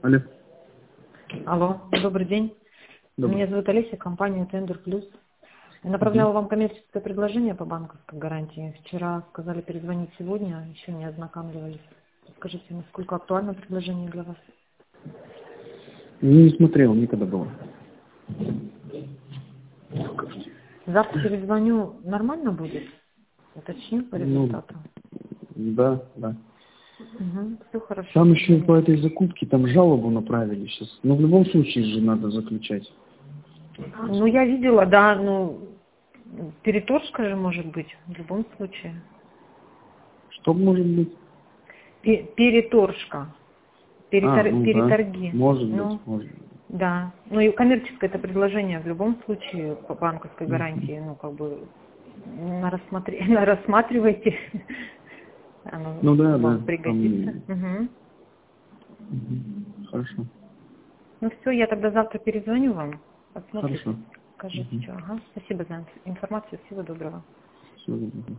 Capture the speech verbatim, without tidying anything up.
Алло. Алло, добрый день. Добрый. Меня зовут Олеся, компания Tender Plus. Я направляла вам коммерческое предложение по банковской гарантии. Вчера сказали перезвонить сегодня, еще не ознакомливались. Скажите, насколько актуально предложение для вас? Ну, не смотрел, никогда было. Завтра перезвоню, нормально будет? Уточню по результату. Ну, да, да. Угу, все хорошо. Там еще по этой закупке там жалобу направили сейчас. Но в любом случае же надо заключать. Ну, я видела, да, ну, переторжка же может быть в любом случае. Что может быть? Пе- Переторжка. Перетор... А, ну Переторги. да. Может Ну, быть, может быть. да. Ну и коммерческое это предложение в любом случае по банковской Мгм. гарантии, ну как бы на рассмотре... на рассматривайте. Оно Ну да, вам да. пригодится. Там... Угу. Мгм. Хорошо. Ну все, я тогда завтра перезвоню вам. Посмотрите, Хорошо. скажите, Мгм. что. Ага. Спасибо за информацию. Всего доброго. Всего доброго.